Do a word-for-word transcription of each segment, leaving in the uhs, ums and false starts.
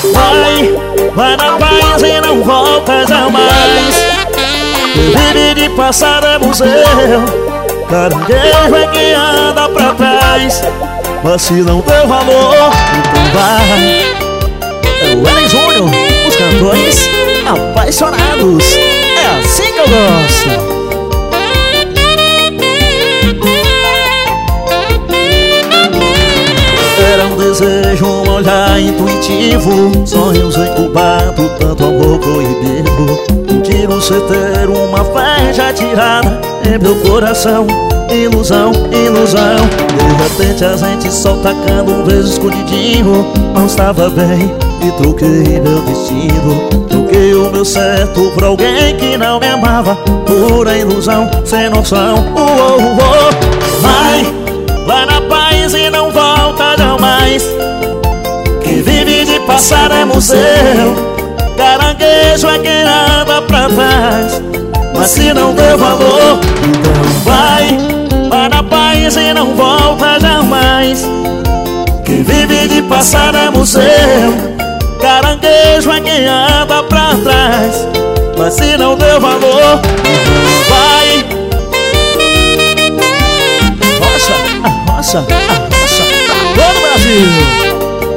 Vai, vai na paz e não volta jamais. Vive de passado é museu, caranguejo é quem anda pra trás. Mas se não deu valor, então vai. É o Ellen Júnior, os cantores apaixonados. É assim que eu gosto. Era um desejo, um olhar intuitivo, sonhos incubados, tanto amor proibido. Um tiro certeiro, uma flecha atirada em meu coração. Ilusão, ilusão. De repente a gente só tacando um beijo escondidinho. Não estava bem e troquei meu destino. Troquei o meu certo por alguém que não me amava. Pura ilusão, sem noção. uh, uh, uh. Vai, vai na paz e não volta jamais. Quem vive de passado é museu, caranguejo é quem anda pra trás. Mas se não deu valor, então vai, vai na paz e não volta jamais. Quem vive de passado é museu, caranguejo é quem anda pra trás. Mas se não deu valor, então vai. Roça, a roça, a roça, pra todo o Brasil.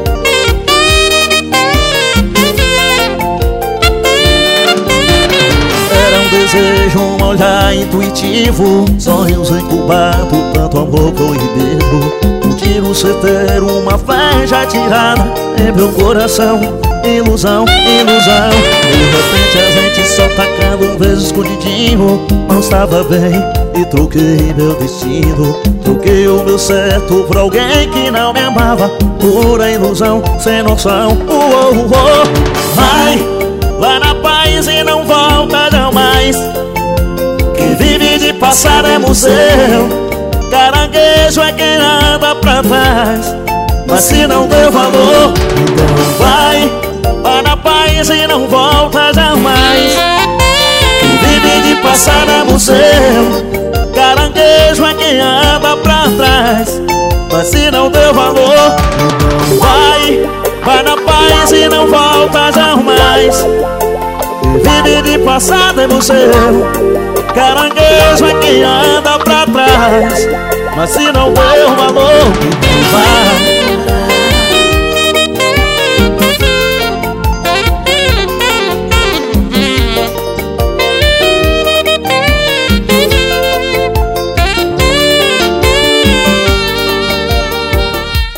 Desejo, um olhar intuitivo, sonhos incubados, tanto amor proibido. Um tiro certeiro, uma flecha atirada em meu coração. Ilusão, ilusão. De repente a gente só tacando um beijo escondidinho. Não estava bem e troquei meu destino. Troquei o meu certo por alguém que não me amava. Pura ilusão, sem noção. uh, uh, uh. Vai, vai na paz e não volta jamais. Quem vive de passado é museu, caranguejo é quem anda pra trás. Mas se não deu valor, então vai, vai na paz e não volta jamais. Quem vive de passado é museu, caranguejo é quem anda pra trás. Mas se não deu valor, então vai, vai na paz e não volta jamais. Vive de passado é museu, caranguejo é quem anda pra trás. Mas se não deu valor, então vai.